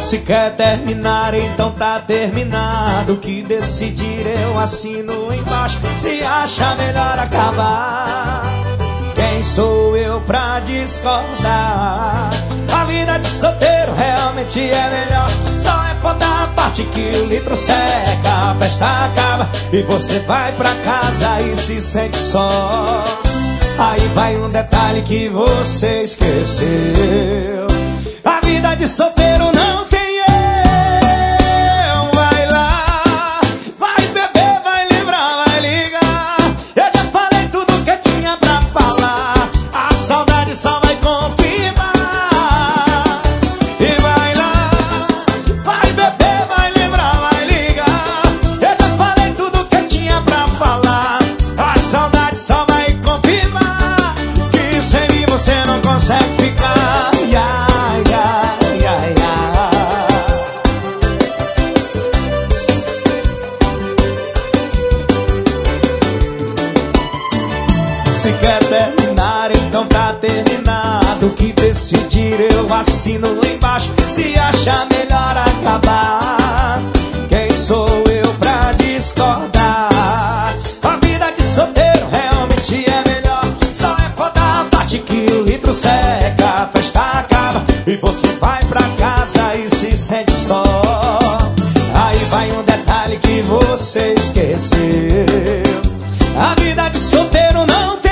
Se quer terminar, então tá terminado. O que decidir eu assino embaixo. Se acha melhor acabar, quem sou eu pra discordar? A vida de solteiro realmente é melhor. Só é foda a parte que o litro seca, a festa acaba e você vai pra casa e se sente só. Aí vai um detalhe que você esqueceu: a vida de solteiro não tem eu. Vai lá, vai beber, vai lembrar, vai ligar. Eu já falei tudo que tinha pra falar. A saudade só vai confirmar. E vai lá, vai beber, vai lembrar, vai ligar. Eu já falei tudo que tinha pra falar. A saudade só vai confirmar que sem mim você não consegue ficar. Se quer terminar, então tá terminado. O que decidir eu assino embaixo. Se acha melhor acabar, quem sou eu pra discordar? A vida de solteiro realmente é melhor. Só é foda a parte que o litro seca, a festa acaba e você vai pra casa e se sente só. Aí vai um detalhe que você esqueceu: a vida de solteiro não